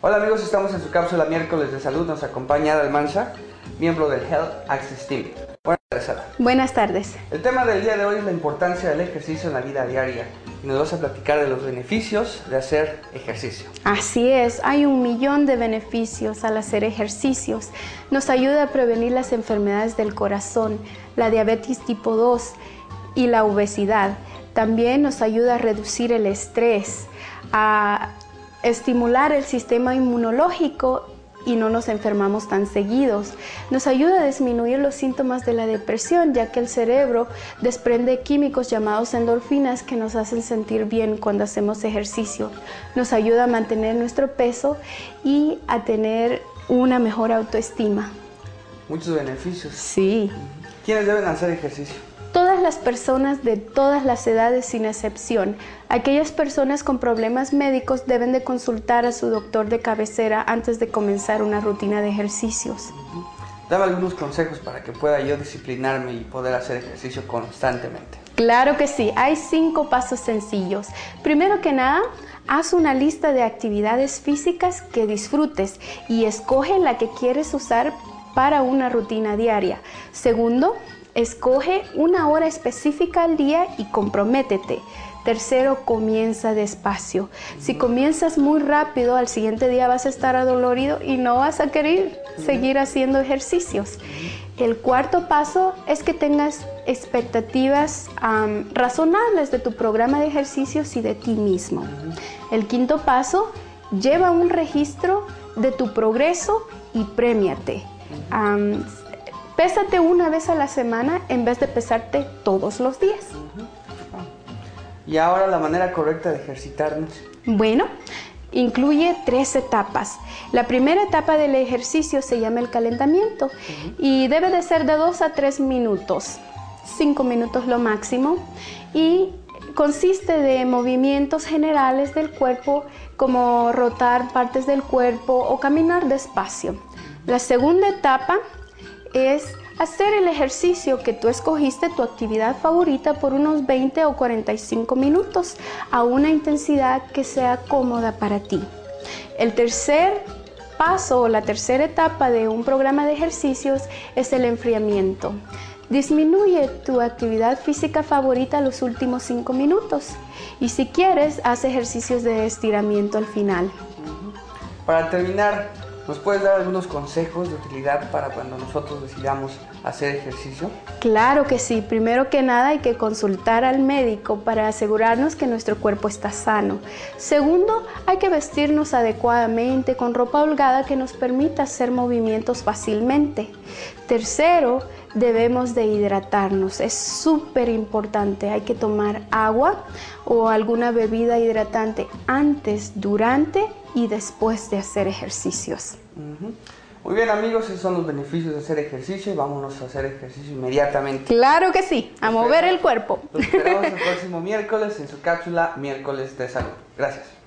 Hola amigos, estamos en su cápsula miércoles de salud. Nos acompaña Ada Almanza, miembro del Health Access Team. Buenas tardes, Ada. Buenas tardes. El tema del día de hoy es la importancia del ejercicio en la vida diaria y nos vas a platicar de los beneficios de hacer ejercicio. Así es, hay 1.000.000 de beneficios al hacer ejercicios. Nos ayuda a prevenir las enfermedades del corazón, la diabetes tipo 2 y la obesidad. También nos ayuda a reducir el estrés, a estimular el sistema inmunológico y no nos enfermamos tan seguidos. Nos ayuda a disminuir los síntomas de la depresión, ya que el cerebro desprende químicos llamados endorfinas que nos hacen sentir bien cuando hacemos ejercicio. Nos ayuda a mantener nuestro peso y a tener una mejor autoestima. Muchos beneficios. Sí. ¿Quiénes deben hacer ejercicio? Todas las personas de todas las edades sin excepción. Aquellas personas con problemas médicos deben de consultar a su doctor de cabecera antes de comenzar una rutina de ejercicios. Dame algunos consejos para que pueda yo disciplinarme y poder hacer ejercicio constantemente. Claro que sí, hay 5 pasos sencillos. Primero que nada, haz una lista de actividades físicas que disfrutes y escoge la que quieres usar para una rutina diaria. Segundo, escoge una hora específica al día y comprométete. Tercero, comienza despacio. Si comienzas muy rápido, al siguiente día vas a estar adolorido y no vas a querer seguir haciendo ejercicios. El cuarto paso es que tengas expectativas razonables de tu programa de ejercicios y de ti mismo. El quinto paso, lleva un registro de tu progreso y premiate. Pésate una vez a la semana en vez de pesarte todos los días. Y ahora la manera correcta de ejercitarnos. Bueno, incluye 3 etapas. La primera etapa del ejercicio se llama el calentamiento y debe de ser de 2 a 3 minutos, 5 minutos lo máximo, y consiste de movimientos generales del cuerpo como rotar partes del cuerpo o caminar despacio. La segunda etapa es hacer el ejercicio que tú escogiste, tu actividad favorita, por unos 20 o 45 minutos a una intensidad que sea cómoda para ti. El tercer paso o la tercera etapa de un programa de ejercicios es el enfriamiento. Disminuye tu actividad física favorita los últimos 5 minutos y si quieres, haz ejercicios de estiramiento al final. Para terminar, ¿nos puedes dar algunos consejos de utilidad para cuando nosotros decidamos hacer ejercicio? Claro que sí. Primero que nada hay que consultar al médico para asegurarnos que nuestro cuerpo está sano. Segundo, hay que vestirnos adecuadamente con ropa holgada que nos permita hacer movimientos fácilmente. Tercero, debemos de hidratarnos. Es súper importante. Hay que tomar agua o alguna bebida hidratante antes, durante y después de hacer ejercicios. Muy bien amigos, esos son los beneficios de hacer ejercicio y vámonos a hacer ejercicio inmediatamente. Claro que sí, a mover el cuerpo. Los esperamos el próximo miércoles en su cápsula Miércoles de Salud. Gracias.